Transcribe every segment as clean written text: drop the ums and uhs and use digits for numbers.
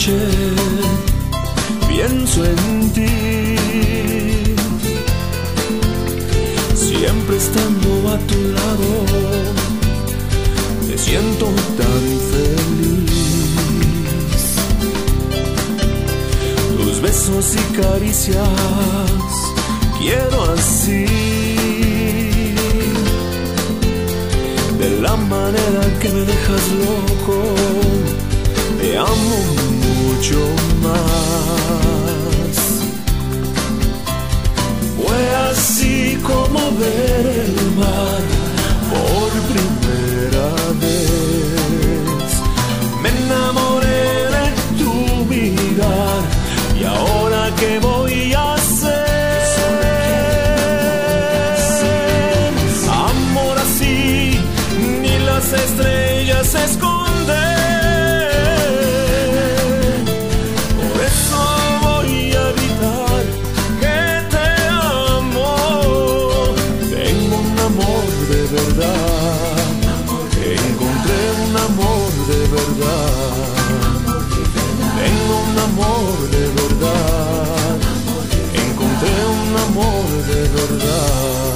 noche pienso en ti, siempre estando a tu lado me siento tan feliz. Tus besos y caricias quiero así, de la manera que me dejas loco, te amo mucho más. Fue así como ver el mar por primera vez. Me enamoré de tu mirar y ahora ¿qué voy a hacer? Amor así, ni las estrellas se esconden. Encontré un amor de verdad. Tengo un amor de verdad. Encontré un amor de verdad.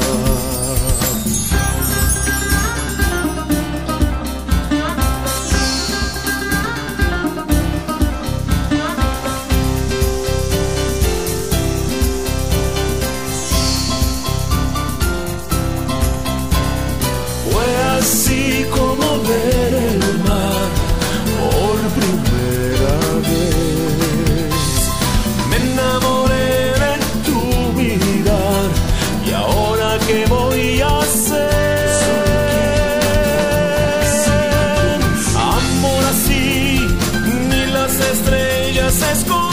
Así como ver el mar por primera vez. Me enamoré de tu mirar y ahora ¿qué voy a hacer? Amor así, ni las estrellas se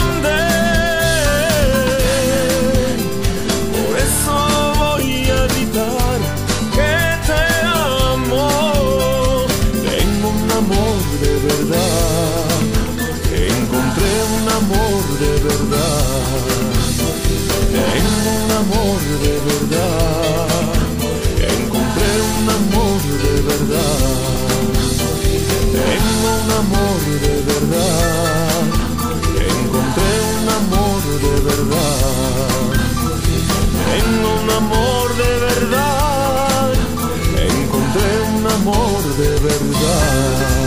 esconden. Por eso voy a gritar que te amo. Tengo un amor de verdad. Encontré un amor de verdad. Tengo un amor de verdad. Encontré un amor de verdad. Tengo un amor de verdad. Encontré un amor de verdad. Tengo un amor de verdad. Encontré un amor de verdad.